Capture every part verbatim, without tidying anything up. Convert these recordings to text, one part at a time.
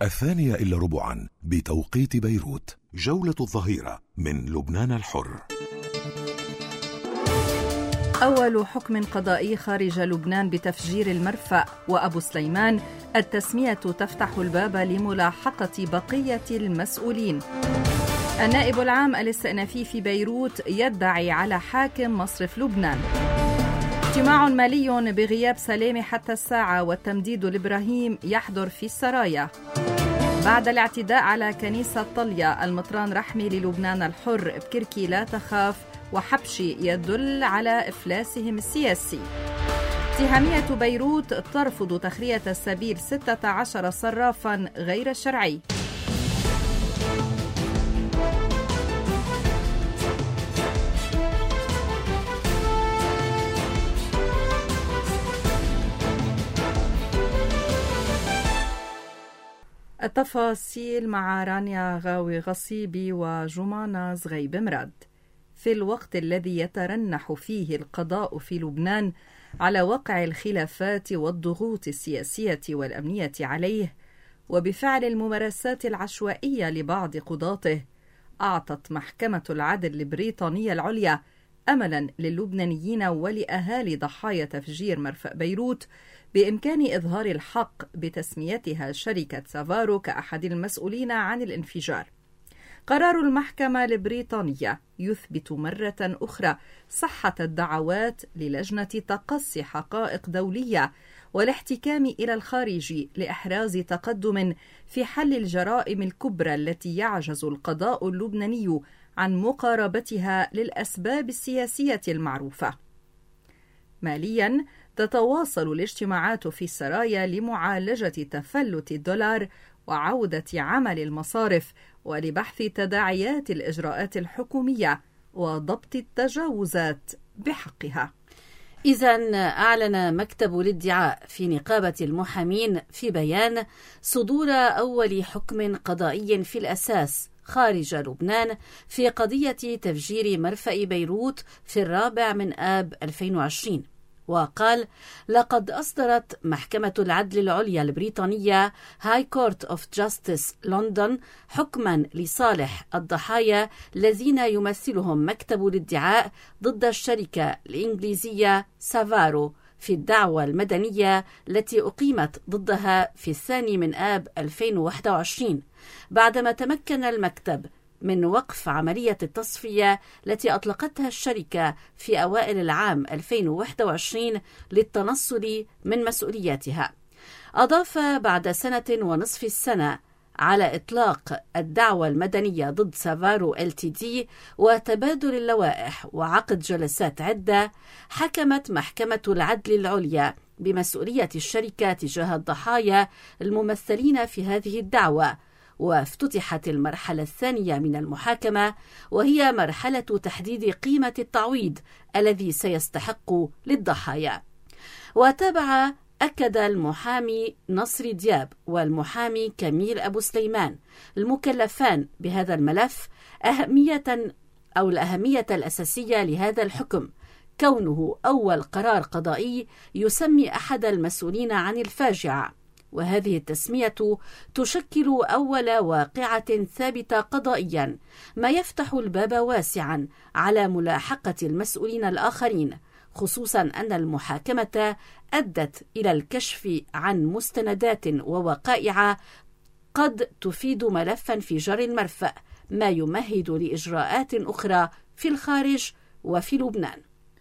الثانية إلا ربعا بتوقيت بيروت. جولة الظهيرة من لبنان الحر. أول حكم قضائي خارج لبنان بتفجير المرفأ وأبو سليمان، التسمية تفتح الباب لملاحقة بقية المسؤولين. النائب العام الاستئنافي في بيروت يدعي على حاكم مصرف لبنان. اجتماع مالي بغياب سلامة حتى الساعة والتمديد لإبراهيم يحضر في السرايا. بعد الاعتداء على كنيسة طليا، المطران رحمي للبنان الحر بكركي لا تخاف وحبشي يدل على إفلاسهم السياسي. اتهامية بيروت ترفض تخلية السبيل ستة عشر صرافا غير شرعي. التفاصيل مع رانيا غاوي غصيبي وجمانة زغيب مراد. في الوقت الذي يترنح فيه القضاء في لبنان على وقع الخلافات والضغوط السياسية والأمنية عليه، وبفعل الممارسات العشوائية لبعض قضاته، أعطت محكمة العدل البريطانية العليا أملا للبنانيين ولأهالي ضحايا تفجير مرفأ بيروت بإمكان إظهار الحق بتسميتها شركة سافارو كأحد المسؤولين عن الانفجار. قرار المحكمة البريطانية يثبت مرة أخرى صحة الدعوات للجنة تقصي حقائق دولية والاحتكام إلى الخارج لإحراز تقدم في حل الجرائم الكبرى التي يعجز القضاء اللبناني عن مقاربتها للأسباب السياسية المعروفة. مالياً، تتواصل الاجتماعات في السرايا لمعالجة تفلت الدولار وعودة عمل المصارف ولبحث تداعيات الإجراءات الحكومية وضبط التجاوزات بحقها. إذن أعلن مكتب الادعاء في نقابة المحامين في بيان صدور أول حكم قضائي في الأساس خارج لبنان في قضية تفجير مرفأ بيروت في الرابع من آب ألفين وعشرين. وقال: لقد أصدرت محكمة العدل العليا البريطانية هاي كورت أوف جاستس لندن حكما لصالح الضحايا الذين يمثلهم مكتب الادعاء ضد الشركة الإنجليزية سافارو في الدعوى المدنية التي أقيمت ضدها في الثاني من آب ألفين وواحد وعشرين، بعدما تمكن المكتب من وقف عملية التصفية التي أطلقتها الشركة في أوائل العام ألفين وواحد وعشرين للتنصل من مسؤولياتها. أضاف بعد سنة ونصف السنة على إطلاق الدعوى المدنية ضد سافارو إل تي دي وتبادل اللوائح وعقد جلسات عدة، حكمت محكمة العدل العليا بمسؤولية الشركة تجاه الضحايا الممثلين في هذه الدعوى، وافتتحت المرحلة الثانية من المحاكمة، وهي مرحلة تحديد قيمة التعويض الذي سيستحق للضحايا. وتابع أكد المحامي نصر دياب والمحامي كميل أبو سليمان المكلفان بهذا الملف أهمية أو الأهمية الأساسية لهذا الحكم، كونه أول قرار قضائي يسمي أحد المسؤولين عن الفاجعة، وهذه التسمية تشكل أول واقعة ثابتة قضائيا، ما يفتح الباب واسعا على ملاحقة المسؤولين الآخرين، خصوصا أن المحاكمة أدت إلى الكشف عن مستندات ووقائع قد تفيد ملف انفجار المرفأ، ما يمهد لإجراءات أخرى في الخارج وفي لبنان.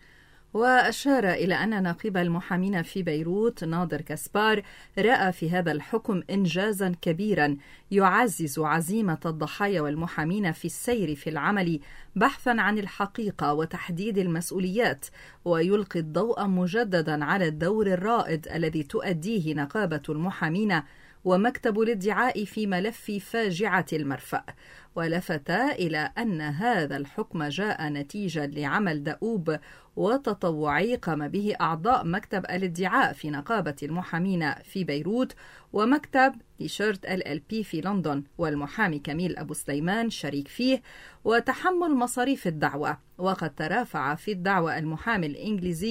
وأشار إلى أن نقيب المحامين في بيروت ناظر كاسبار رأى في هذا الحكم إنجازا كبيرا يعزز عزيمة الضحايا والمحامين في السير في العمل بحثا عن الحقيقة وتحديد المسؤوليات، ويلقي الضوء مجددا على الدور الرائد الذي تؤديه نقابة المحامين ومكتب الادعاء في ملف فاجعة المرفأ. ولفت إلى أن هذا الحكم جاء نتيجة لعمل دؤوب وتطوعي قام به أعضاء مكتب الادعاء في نقابة المحامين في بيروت ومكتب تيشيرت ال ال بي في لندن، والمحامي كميل أبو سليمان شريك فيه، وتحمل مصاريف الدعوة. وقد ترافع في الدعوة المحامي الإنجليزي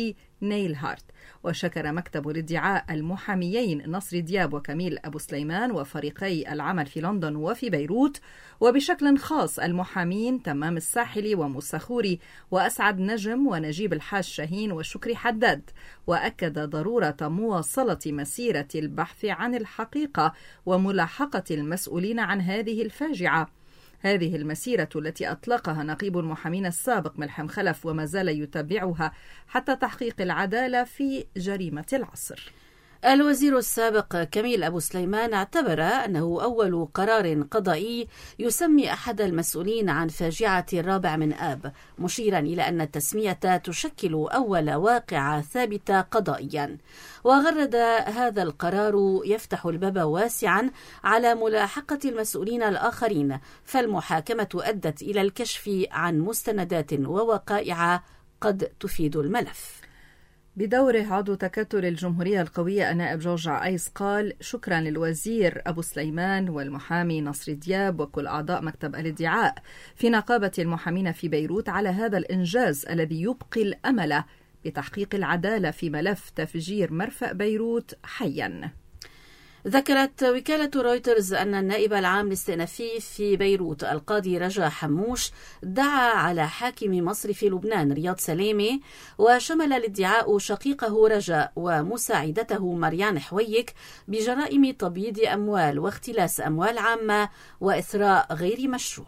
نيل هارت. وشكر مكتب الادعاء المحاميين نصر دياب وكميل أبو سليمان وفريقي العمل في لندن وفي بيروت، وبشكل خاص المحامين تمام الساحلي وموسى خوري وأسعد نجم ونجيب الحاج شاهين وشكري حداد، وأكد ضرورة مواصلة مسيرة البحث عن الحقيقة وملاحقة المسؤولين عن هذه الفاجعة. هذه المسيرة التي أطلقها نقيب المحامين السابق ملحم خلف وما زال يتبعها حتى تحقيق العدالة في جريمة العصر. الوزير السابق كميل أبو سليمان اعتبر أنه أول قرار قضائي يسمي أحد المسؤولين عن فاجعة الرابع من آب، مشيرا إلى أن التسمية تشكل أول واقعة ثابتة قضائيا. وغرد هذا القرار يفتح الباب واسعا على ملاحقة المسؤولين الآخرين، فالمحاكمة أدت إلى الكشف عن مستندات ووقائع قد تفيد الملف. بدوره عضو تكتل الجمهورية القوية النائب جورج عايز قال: شكرا للوزير أبو سليمان والمحامي نصر دياب وكل أعضاء مكتب الادعاء في نقابة المحامين في بيروت على هذا الإنجاز الذي يبقي الأمل بتحقيق العدالة في ملف تفجير مرفأ بيروت حيا. ذكرت وكالة رويترز أن النائب العام الاستئنافي في بيروت القاضي رجا حموش دعا على حاكم مصرف لبنان رياض سلامة، وشمل الادعاء شقيقه رجا ومساعدته مريان حويك بجرائم تبييض أموال واختلاس أموال عامة وإثراء غير مشروع.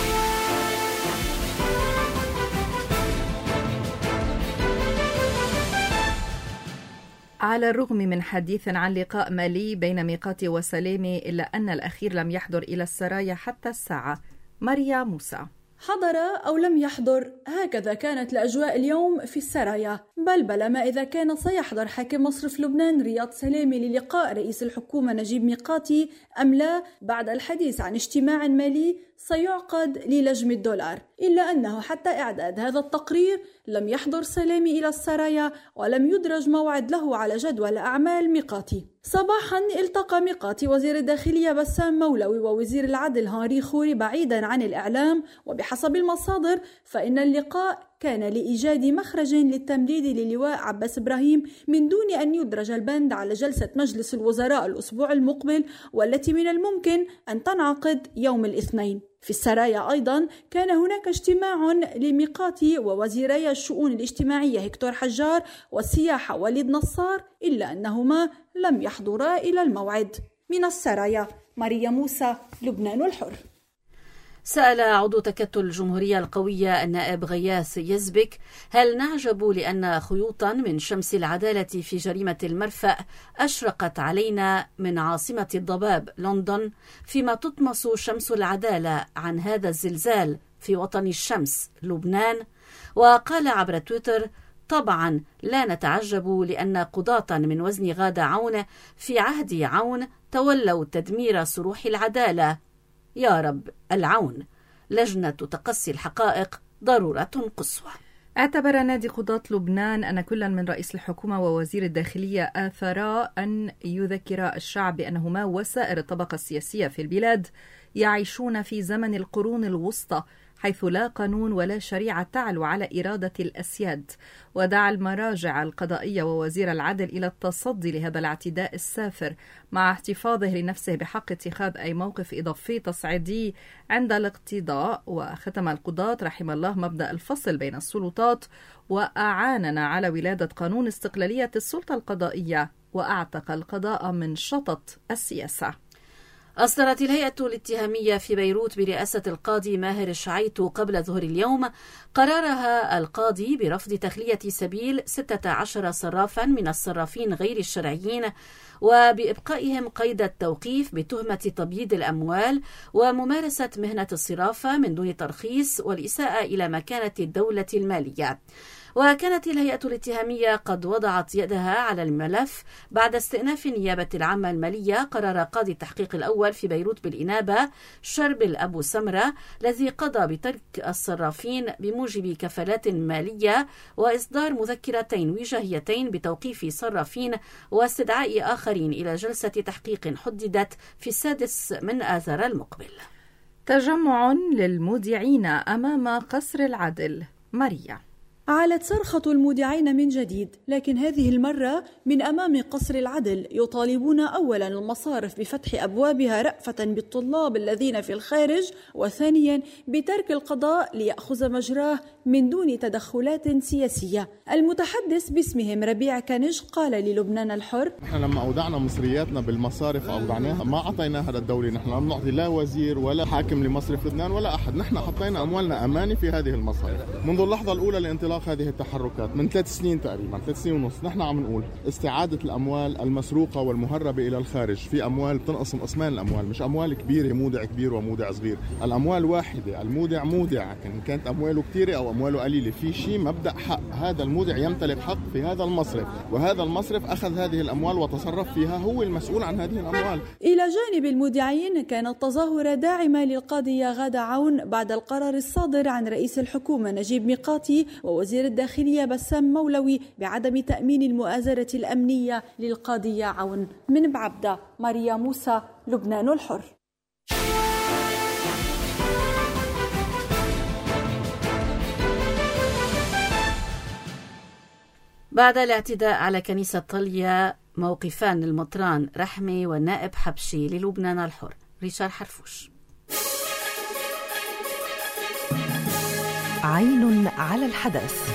على الرغم من حديث عن لقاء مالي بين ميقاتي وسلامة، إلا أن الأخير لم يحضر إلى السرايا حتى الساعة. ماريا موسى: حضر أو لم يحضر، هكذا كانت الأجواء اليوم في السرايا. بل بل ما إذا كان سيحضر حاكم مصرف لبنان رياض سلامة للقاء رئيس الحكومة نجيب ميقاتي أم لا بعد الحديث عن اجتماع مالي سيعقد للجم الدولار. إلا أنه حتى إعداد هذا التقرير لم يحضر سلامة إلى السرايا ولم يدرج موعد له على جدول أعمال ميقاتي. صباحا التقى ميقاتي وزير الداخلية بسام مولوي ووزير العدل هنري خوري بعيدا عن الإعلام، وبحسب المصادر فإن اللقاء كان لإيجاد مخرج للتمديد للواء عباس إبراهيم من دون أن يدرج البند على جلسة مجلس الوزراء الأسبوع المقبل، والتي من الممكن أن تنعقد يوم الاثنين. في السرايا أيضا كان هناك اجتماع لميقاتي ووزيري الشؤون الاجتماعية هكتور حجار والسياحة وليد نصار، إلا أنهما لم يحضرا إلى الموعد. من السرايا ماريا موسى، لبنان الحر. سأل عضو تكتل الجمهورية القوية النائب غياث يزبك: هل نعجب لأن خيوطا من شمس العدالة في جريمة المرفأ أشرقت علينا من عاصمة الضباب لندن، فيما تطمس شمس العدالة عن هذا الزلزال في وطن الشمس لبنان؟ وقال عبر تويتر: طبعا لا نتعجب لأن قضاة من وزن غادة عون في عهد عون تولوا تدمير صروح العدالة. يا رب العون. لجنة تقصي الحقائق ضرورة قصوى. اعتبر نادي قضاة لبنان أن كل من رئيس الحكومة ووزير الداخلية آثرا أن يذكر الشعب بأنهما وسائر الطبقة السياسية في البلاد يعيشون في زمن القرون الوسطى، حيث لا قانون ولا شريعة تعلو على إرادة الأسياد. ودعا المراجع القضائية ووزير العدل إلى التصدي لهذا الاعتداء السافر مع احتفاظه لنفسه بحق اتخاذ أي موقف إضافي تصعيدي عند الاقتضاء. وختم القضاة رحم الله مبدأ الفصل بين السلطات، وأعاننا على ولادة قانون استقلالية السلطة القضائية، وأعتق القضاء من شطط السياسة. أصدرت الهيئة الاتهامية في بيروت برئاسة القاضي ماهر الشعيط قبل ظهر اليوم قرارها القاضي برفض تخلية سبيل ستة عشر صرافا من الصرافين غير الشرعيين، وبإبقائهم قيد التوقيف بتهمة تبييض الأموال وممارسة مهنة الصرافة من دون ترخيص والإساءة إلى مكانة الدولة المالية. وكانت الهيئة الاتهامية قد وضعت يدها على الملف بعد استئناف النيابة العامة المالية قرار قاضي التحقيق الأول في بيروت بالإنابة شربل أبو سمرة، الذي قضى بترك الصرافين بموجب كفالات مالية وإصدار مذكرتين وجاهيتين بتوقيف صرافين واستدعاء آخرين إلى جلسة تحقيق حددت في السادس من آذار المقبل. تجمع للمودعين أمام قصر العدل. ماريا. علت صرخة المودعين من جديد، لكن هذه المرة من أمام قصر العدل، يطالبون أولا المصارف بفتح أبوابها رأفة بالطلاب الذين في الخارج، وثانيا بترك القضاء ليأخذ مجراه من دون تدخلات سياسية. المتحدث باسمهم ربيع كنج قال للبنان الحر: نحن لما أودعنا مصرياتنا بالمصارف أودعناها ما أعطيناها للدولة، نحن لم نعطي لا وزير ولا حاكم لمصرف لبنان ولا أحد، نحن حطينا أموالنا أماني في هذه المصارف منذ اللحظة الأولى لانطلاق هذه التحركات من ثلاث سنين تقريبا، ثلاث سنين ونص. نحن عم نقول استعادة الأموال المسروقة والمهربة إلى الخارج. في أموال بتنقسم قسمان، الأموال مش أموال كبيرة مودع كبير ومودع صغير، الأموال واحدة، المودع مودع إن كانت أمواله كثيرة أو أمواله قليلة، في شيء مبدأ حق، هذا المودع يمتلك حق في هذا المصرف، وهذا المصرف أخذ هذه الأموال وتصرف فيها، هو المسؤول عن هذه الأموال. إلى جانب المودعين كانت تظاهرة داعمة للقاضية غادة عون بعد القرار الصادر عن رئيس الحكومة نجيب ميقاتي ووزير الداخلية بسام مولوي بعدم تأمين المؤازرة الأمنية للقاضية عون. من بعبدة، ماريا موسى، لبنان الحر. بعد الاعتداء على كنيسة طليا، موقفان المطران رحمي والنائب حبشي للبنان الحر. ريشار حرفوش. عين على الحدث.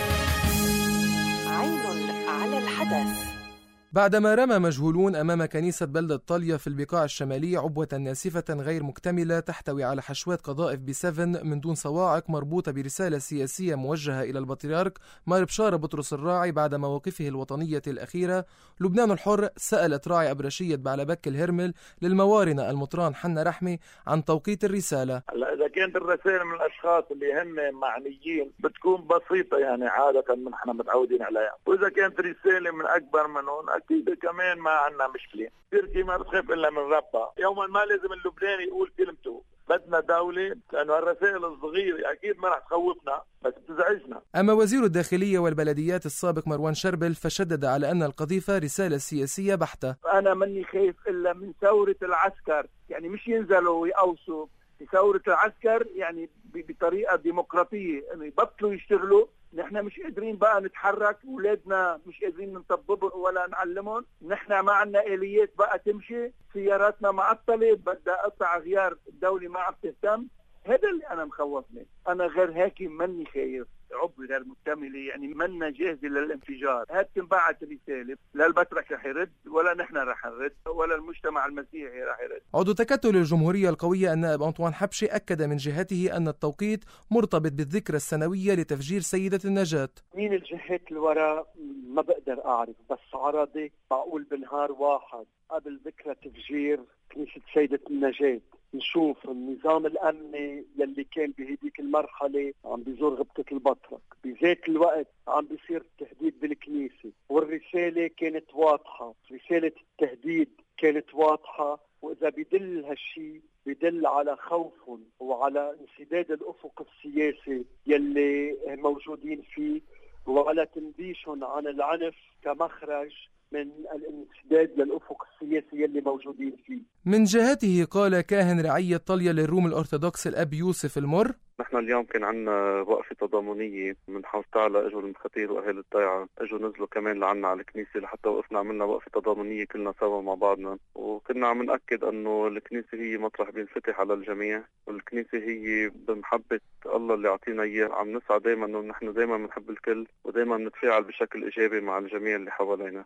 عين على الحدث. بعدما رمى مجهولون أمام كنيسة بلدة طليا في البقاع الشمالية عبوة ناسفة غير مكتملة تحتوي على حشوات قذائف بي سبعة من دون صواعق مربوطة برسالة سياسية موجهة إلى البطريرك مار بشارة بطرس الراعي بعد مواقفه الوطنية الأخيرة، لبنان الحر سألت راعي أبرشية بعلبك الهرمل للموارنة المطران حنا رحمي عن توقيت الرسالة. إذا كانت الرسائل من الأشخاص اللي هن معنيين بتكون بسيطة، يعني عادة من احنا متعودين عليها، وإذا كانت رسالة من أكبر منهم أكيد كمان ما عندنا مشكلة. تركي ما بتخاف إلا من ربها، يوما ما لازم اللبناني يقول كلمته. بدنا دولة، لأنه الرسائل الصغيرة أكيد ما رح تخوفنا بس بتزعجنا. أما وزير الداخلية والبلديات السابق مروان شربل فشدد على أن القذيفة رسالة سياسية بحتة. أنا مني خايف إلا من ثورة العسكر، يعني مش ينزلوا ويقوسوا في ثورة العسكر، يعني بطريقة ديمقراطية، يعني يبطلوا يشتغلوا. نحن مش قادرين بقى نتحرك، ولادنا مش قادرين نطببهم ولا نعلمهم، نحن ما عندنا آليات بقى تمشي، سياراتنا معطلة، بدها قطع غيار، الدولة ما عم تهتم. هذا اللي أنا مخوفني. أنا غير هيك مني خايف، عبوة غير مكتملة، يعني منا جاهزة للانفجار. هاد تنبعت رسالة، لا البطرك رح يرد ولا نحن رح نرد ولا المجتمع المسيحي رح يرد. عضو تكتل الجمهورية القوية النائب أنطوان حبشي أكد من جهته أن التوقيت مرتبط بالذكرى السنوية لتفجير سيدة النجاة. مين الجهات الوراء ما بقدر أعرف، بس عرضي معقول بنهار واحد قبل ذكرى تفجير كنيسة سيدة النجاة نشوف النظام الأمني يلي كان بهديك المرحلة عم بيزور غبطة البطرك، بذات الوقت عم بيصير التهديد بالكنيسة، والرسالة كانت واضحة، رسالة التهديد كانت واضحة. وإذا بدل هالشي بدل على خوفهم وعلى انسداد الأفق السياسي يلي موجودين فيه، وعلى تنبيشهم عن العنف كمخرج من الانسداد للأفق السياسي اللي موجودين فيه. من جهته قال كاهن رعية طليا للروم الأرثوذكس الأب يوسف المر: نحن اليوم كان عندنا وقفة تضامنية من حافظ على اجوا المخاتير واهل الضيعة، اجوا نزلوا كمان لعنا على الكنيسة لحتى وقفنا عملنا وقفة تضامنية كلنا سوا مع بعضنا، وكنا عم نأكد انه الكنيسة هي مطرح بينفتح على الجميع، والكنيسة هي بمحبة الله اللي عطينا اياه. عم نسعى دائما انه نحن دائما بنحب الكل ودائما نتفاعل بشكل ايجابي مع الجميع اللي حوالينا.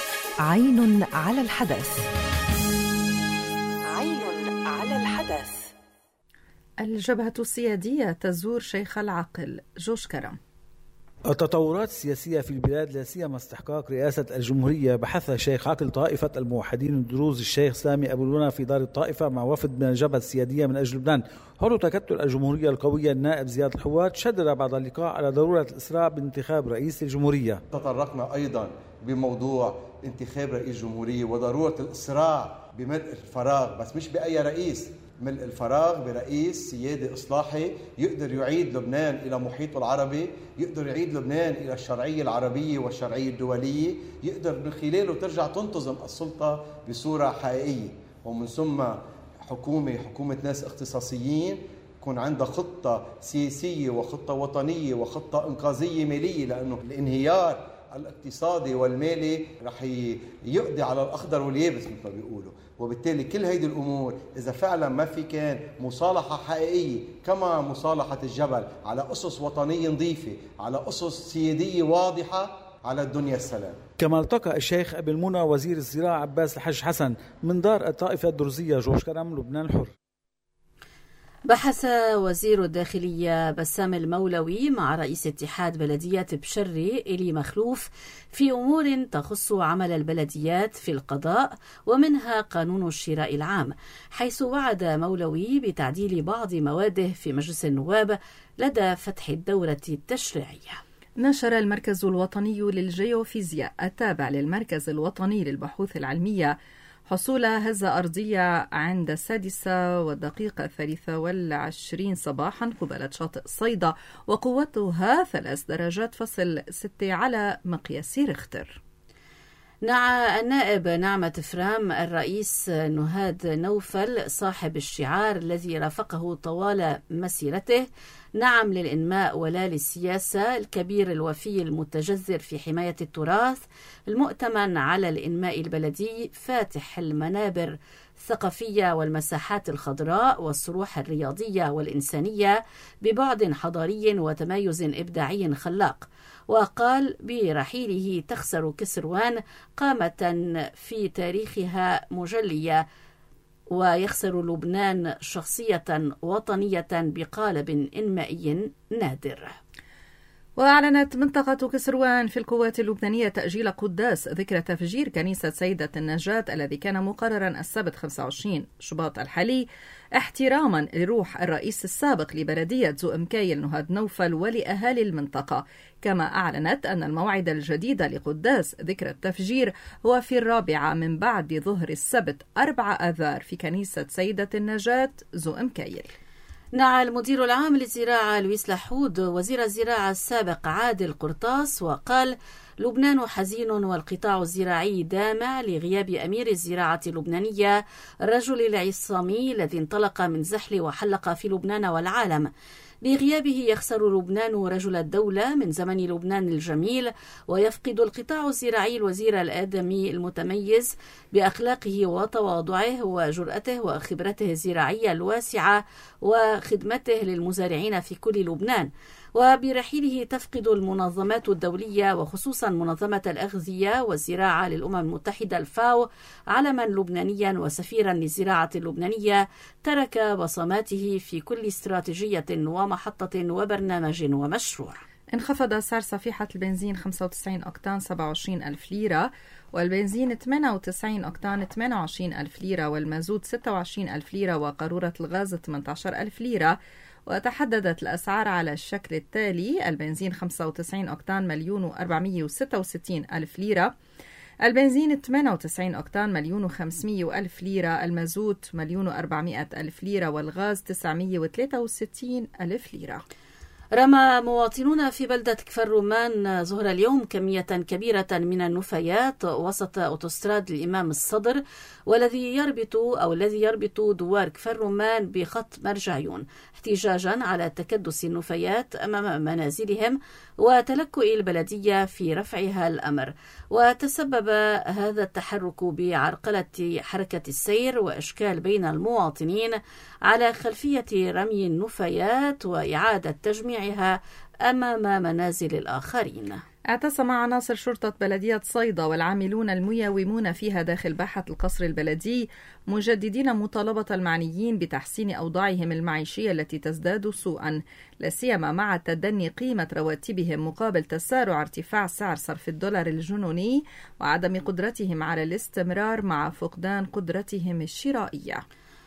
عين على الحدث. عين على الحدث. الجبهة السيادية تزور شيخ العقل. جوش كرم. التطورات السياسية في البلاد لا سيما استحقاق رئاسة الجمهورية بحثها شيخ عقل طائفة الموحدين الدروز الشيخ سامي أبو لونا في دار الطائفة مع وفد من الجبهة السيادية من أجل لبنان. عضو تكتل الجمهورية القوية النائب زياد الحوات شدد بعد اللقاء على ضرورة الإسراع بانتخاب رئيس الجمهورية. تطرقنا أيضا بموضوع انتخاب رئيس الجمهورية وضرورة الإسراع بملء الفراغ، بس مش بأي رئيس، ملء الفراغ برئيس سيادي إصلاحي يقدر يعيد لبنان إلى محيطه العربي، يقدر يعيد لبنان إلى الشرعية العربية والشرعية الدولية، يقدر من خلاله ترجع تنتظم السلطة بصورة حقيقية، ومن ثم حكومة حكومة ناس اختصاصيين تكون عندها خطة سياسية وخطة وطنية وخطة إنقاذية مالية، لأنه الانهيار الاقتصادي والمالي رح يقضي على الأخضر واليابس مثل ما بيقولوا. وبالتالي كل هيدي الأمور إذا فعلا ما في كان مصالحة حقيقية كما مصالحة الجبل على أسس وطنية نظيفة، على أسس سيادية واضحة، على الدنيا السلام. كما التقى الشيخ أبي المنى وزير الزراعة عباس الحج حسن من دار الطائفة الدرزية جورج كرم لبنان الحر. بحث وزير الداخلية بسام المولوي مع رئيس اتحاد بلدية بشري إلي مخلوف في أمور تخص عمل البلديات في القضاء، ومنها قانون الشراء العام، حيث وعد مولوي بتعديل بعض مواده في مجلس النواب لدى فتح الدورة التشريعية. نشر المركز الوطني للجيوفيزياء التابع للمركز الوطني للبحوث العلمية حصول هزة أرضية عند السادسة والدقيقة الثالثة والعشرين صباحا قبالة شاطئ صيدا، وقوتها ثلاث درجات فاصل ستة على مقياس ريختر. نعى النائب نعمة فرام الرئيس نهاد نوفل صاحب الشعار الذي رافقه طوال مسيرته نعم للإنماء ولا للسياسة الكبير الوفي المتجذر في حماية التراث المؤتمن على الإنماء البلدي فاتح المنابر الثقافية والمساحات الخضراء والصروح الرياضية والإنسانية ببعد حضاري وتميز إبداعي خلاق. وقال برحيله تخسر كسروان قامة في تاريخها مجلية، ويخسر لبنان شخصية وطنية بقالب إنمائي نادر. وأعلنت منطقة كسروان في القوات اللبنانية تأجيل قداس ذكرى تفجير كنيسة سيدة النجاة الذي كان مقررا السبت خمسة وعشرين شباط الحالي، احتراما لروح الرئيس السابق لبلدية زؤمكايل نهاد نوفل ولأهالي المنطقة. كما أعلنت أن الموعد الجديد لقداس ذكرى التفجير هو في الرابعة من بعد ظهر السبت أربعة آذار في كنيسة سيدة النجاة زؤمكايل. نعى المدير العام للزراعة لويس لحود وزير الزراعة السابق عادل قرطاس وقال: لبنان حزين والقطاع الزراعي دامع لغياب أمير الزراعة اللبنانية الرجل العصامي الذي انطلق من زحل وحلق في لبنان والعالم. بغيابه يخسر لبنان رجل الدولة من زمن لبنان الجميل، ويفقد القطاع الزراعي الوزير الآدمي المتميز بأخلاقه وتواضعه وجرأته وخبرته الزراعية الواسعة وخدمته للمزارعين في كل لبنان. وبرحيله تفقد المنظمات الدولية وخصوصا منظمة الأغذية والزراعة للأمم المتحدة الفاو علما لبنانيا وسفيرا للزراعة اللبنانية ترك بصماته في كل استراتيجية ومحطة وبرنامج ومشروع. انخفض سعر صفيحة البنزين خمسة وتسعين أوكتان سبعة وعشرين ألف ليرة، والبنزين ثمانية وتسعين أوكتان ثمانية وعشرين ألف ليرة، والمازوت ستة وعشرين ألف ليرة، وقارورة الغاز ثمانية عشر ألف ليرة. وتحددت الأسعار على الشكل التالي: البنزين خمسة وتسعين أوكتان مليون وأربعمائة وستة وستين ألف ليرة، البنزين ثمانية وتسعين أوكتان مليون وخمسمائة ألف ليرة، المازوت مليون وأربعمائة ألف ليرة، والغاز تسعمائة وثلاثة وستين ألف ليرة. رمى مواطنون في بلدة كفر رومان ظهر اليوم كمية كبيرة من النفايات وسط أوتوستراد الإمام الصدر، والذي يربط أو الذي يربط دوار كفر رومان بخط مرجعيون، احتجاجا على تكدس النفايات أمام منازلهم وتلكؤ البلدية في رفعها الأمر. وتسبب هذا التحرك بعرقلة حركة السير وإشكال بين المواطنين على خلفية رمي النفايات وإعادة تجميعها أمام منازل الآخرين. اعتصم عناصر شرطة بلدية صيدا والعاملون المياومون فيها داخل باحة القصر البلدي مجددين مطالبة المعنيين بتحسين أوضاعهم المعيشية التي تزداد سوءا، لا سيما مع تدني قيمة رواتبهم مقابل تسارع ارتفاع سعر صرف الدولار الجنوني وعدم قدرتهم على الاستمرار مع فقدان قدرتهم الشرائية.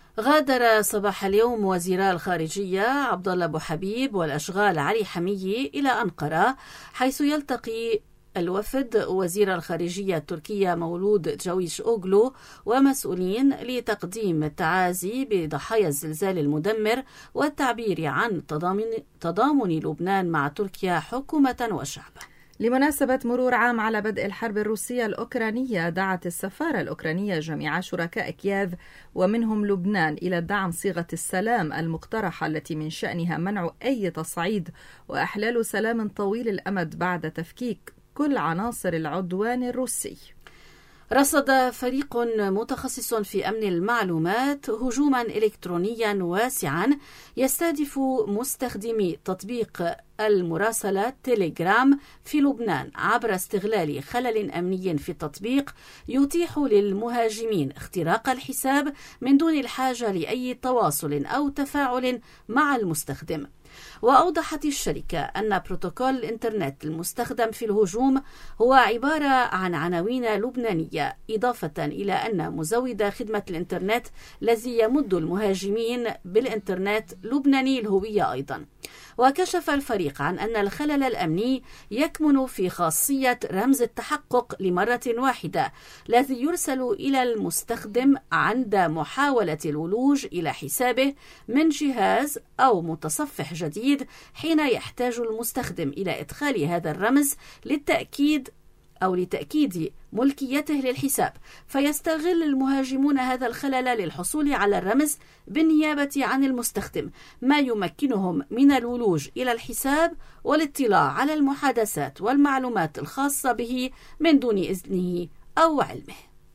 غادر صباح اليوم وزيرا الخارجية عبد الله أبو حبيب والأشغال علي حمية إلى أنقرة، حيث يلتقي الوفد وزير الخارجية التركية مولود جويش أوغلو ومسؤولين لتقديم التعازي بضحايا الزلزال المدمر والتعبير عن تضامن, تضامن لبنان مع تركيا حكومة وشعبا. لمناسبة مرور عام على بدء الحرب الروسية الأوكرانية، دعت السفارة الأوكرانية جميع شركاء كييف ومنهم لبنان إلى دعم صيغة السلام المقترحة التي من شأنها منع أي تصعيد وإحلال سلام طويل الأمد بعد تفكيك كل عناصر العدوان الروسي. رصد فريق متخصص في أمن المعلومات هجوما إلكترونيا واسعا يستهدف مستخدمي تطبيق المراسلة تيليجرام في لبنان عبر استغلال خلل أمني في التطبيق يتيح للمهاجمين اختراق الحساب من دون الحاجة لأي تواصل أو تفاعل مع المستخدم. وأوضحت الشركة أن بروتوكول الإنترنت المستخدم في الهجوم هو عبارة عن عناوين لبنانية، إضافة إلى أن مزود خدمة الإنترنت الذي يمد المهاجمين بالإنترنت لبناني الهوية أيضا. وكشف الفريق عن أن الخلل الأمني يكمن في خاصية رمز التحقق لمرة واحدة الذي يرسل إلى المستخدم عند محاولة الولوج إلى حسابه من جهاز أو متصفح جديد، حين يحتاج المستخدم إلى إدخال هذا الرمز للتأكيد أو لتأكيد ملكيته للحساب، فيستغل المهاجمون هذا الخلل للحصول على الرمز بالنيابة عن المستخدم، ما يمكنهم من الولوج إلى الحساب والاطلاع على المحادثات والمعلومات الخاصة به من دون إذنه أو علمه.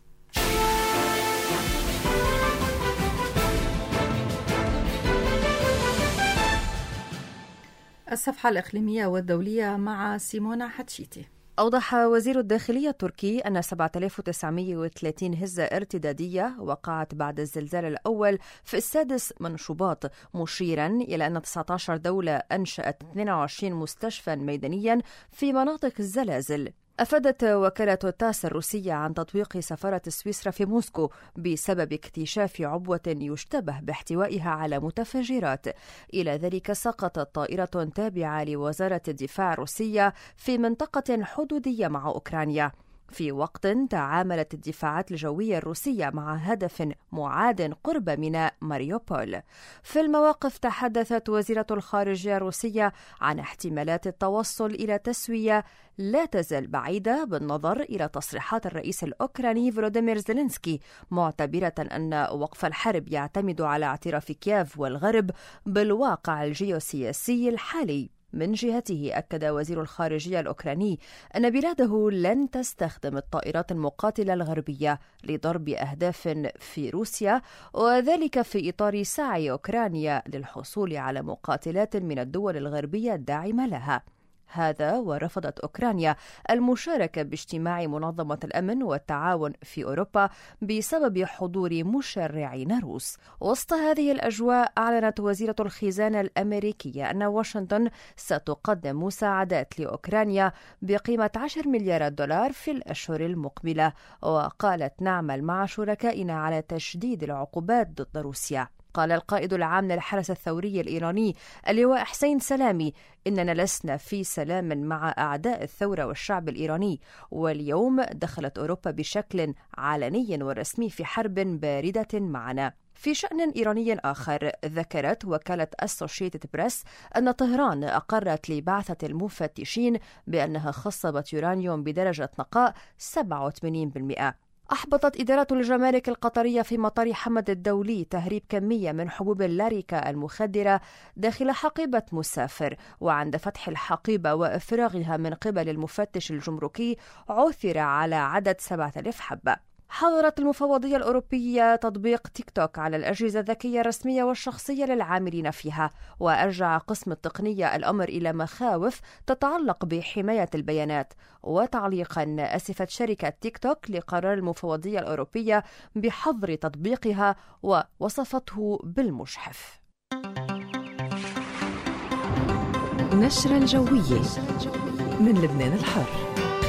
الصفحة الإقليمية والدولية مع سيمونا حتشيتي. أوضح وزير الداخلية التركي أن سبعة آلاف وتسعمائة وثلاثين هزة ارتدادية وقعت بعد الزلزال الأول في السادس من شباط، مشيرا إلى أن تسعة عشر دولة أنشأت اثنين وعشرين مستشفى ميدانيا في مناطق الزلازل. أفادت وكالة تاس الروسية عن تطويق سفارة سويسرا في موسكو بسبب اكتشاف عبوة يشتبه باحتوائها على متفجرات. إلى ذلك سقطت طائرة تابعة لوزارة الدفاع الروسية في منطقة حدودية مع أوكرانيا، في وقت تعاملت الدفاعات الجوية الروسية مع هدف معاد قرب من ماريوبول. في المواقف تحدثت وزيرة الخارجية الروسية عن احتمالات التوصل إلى تسوية لا تزال بعيدة بالنظر إلى تصريحات الرئيس الأوكراني فلوديمير زيلينسكي، معتبرة أن وقف الحرب يعتمد على اعتراف كييف والغرب بالواقع الجيوسياسي الحالي. من جهته أكد وزير الخارجية الأوكراني أن بلاده لن تستخدم الطائرات المقاتلة الغربية لضرب أهداف في روسيا، وذلك في إطار سعي أوكرانيا للحصول على مقاتلات من الدول الغربية الداعمة لها. هذا ورفضت أوكرانيا المشاركة باجتماع منظمة الأمن والتعاون في أوروبا بسبب حضور مشرعين روس. وسط هذه الأجواء أعلنت وزيرة الخزانة الأمريكية أن واشنطن ستقدم مساعدات لأوكرانيا بقيمة عشرة مليارات دولار في الأشهر المقبلة، وقالت نعمل مع شركائنا على تشديد العقوبات ضد روسيا. قال القائد العام للحرس الثوري الإيراني اللواء حسين سلامي إننا لسنا في سلام مع أعداء الثورة والشعب الإيراني، واليوم دخلت أوروبا بشكل علني ورسمي في حرب باردة معنا. في شأن إيراني آخر، ذكرت وكالة أسوشيتد بريس أن طهران أقرت لبعثة المفتشين بأنها خصبت يورانيوم بدرجة نقاء سبعة وثمانين بالمئة. أحبطت إدارة الجمارك القطرية في مطار حمد الدولي تهريب كمية من حبوب اللاريكا المخدرة داخل حقيبة مسافر، وعند فتح الحقيبة وإفراغها من قبل المفتش الجمركي عثر على عدد سبعة آلاف حبة. حظرت المفوضية الأوروبية تطبيق تيك توك على الأجهزة الذكية الرسمية والشخصية للعاملين فيها، وأرجع قسم التقنية الأمر إلى مخاوف تتعلق بحماية البيانات. وتعليقا، أسفت شركة تيك توك لقرار المفوضية الأوروبية بحظر تطبيقها ووصفته بالمجحف. نشرة الجوية من لبنان الحر.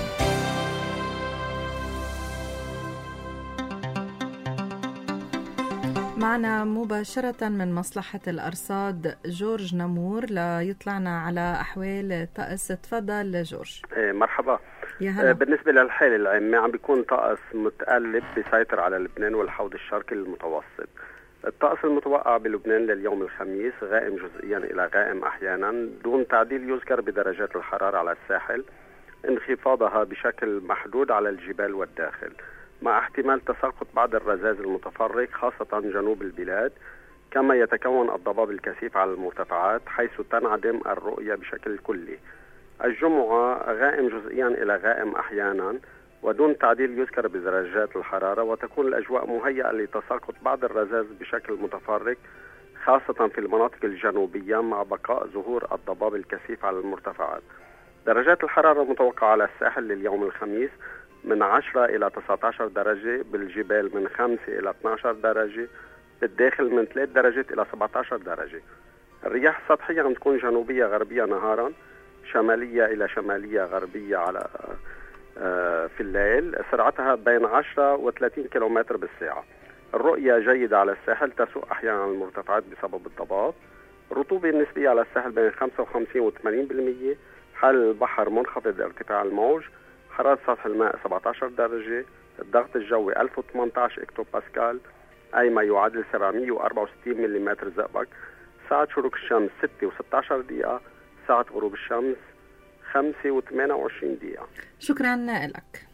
معنا مباشرة من مصلحة الأرصاد جورج نمور ليطلعنا على أحوال الطقس. تفضل جورج. إيه مرحبا. يا هلا. بالنسبة للحالة العامة عم بيكون طقس متقلب بيسيطر على لبنان والحوض الشرقي المتوسط. الطقس المتوقع بلبنان لليوم الخميس غائم جزئيا إلى غائم أحيانا، دون تعديل يذكر بدرجات الحرارة على الساحل. انخفاضها بشكل محدود على الجبال والداخل، مع احتمال تساقط بعض الرذاذ المتفرق خاصة جنوب البلاد، كما يتكون الضباب الكثيف على المرتفعات حيث تنعدم الرؤية بشكل كلي. الجمعة غائم جزئيا إلى غائم أحيانا ودون تعديل يذكر بدرجات الحرارة، وتكون الأجواء مهيئة لتساقط بعض الرذاذ بشكل متفرق خاصة في المناطق الجنوبية مع بقاء ظهور الضباب الكثيف على المرتفعات. درجات الحرارة المتوقعة على الساحل لليوم الخميس من عشرة إلى تسعة عشر درجة، بالجبال من خمسة إلى اثني عشر درجة، بالداخل من ثلاث درجات إلى سبعة عشر درجة. الرياح السطحية عم تكون جنوبية غربية نهارا، شمالية إلى شمالية غربية على في الليل، سرعتها بين عشرة وثلاثين كيلومتر بالساعة. الرؤية جيدة على الساحل، تسوء أحيانا على المرتفعات بسبب الضباب. الرطوبة النسبية على الساحل بين خمسة وخمسين و ثمانين بالمئة. حال البحر منخفض ارتفاع الموج. حرارة سطح الماء سبعة عشر درجة. الضغط الجوي ألف وثمانية عشر اكتو باسكال، أي ما يعادل سبعمئة وأربعة وستين ملم زئبق. ساعة شروق الشمس ستة وستة عشر دقيقة، ساعة غروب الشمس خمسة وثمانية وعشرين دقيقة. شكرا لك.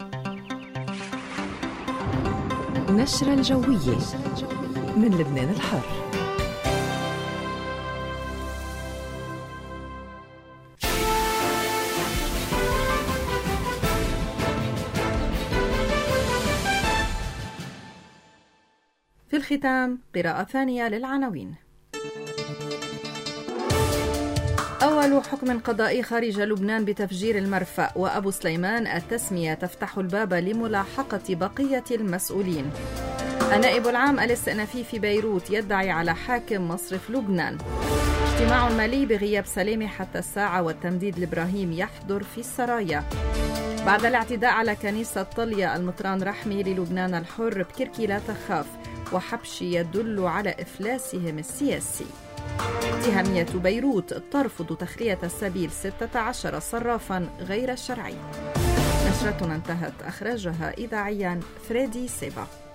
نشرة الجوية من لبنان الحر. في الختام قراءة ثانية للعناوين. أول حكم قضائي خارج لبنان بتفجير المرفأ، وأبو سليمان التسمية تفتح الباب لملاحقة بقية المسؤولين. النائب العام الاستئنافي في بيروت يدعي على حاكم مصرف لبنان. اجتماع مالي بغياب سلامي حتى الساعة، والتمديد لإبراهيم يحضر في السرايا. بعد الاعتداء على كنيسة طلية، المطران رحمي للبنان الحر بكركي لا تخاف، وحبشي يدل على إفلاسهم السياسي. اتهامية بيروت ترفض تخلية السبيل ستة عشر صرافا غير شرعي. نشرتنا انتهت، أخرجها إذاعيا فريدي سيبا.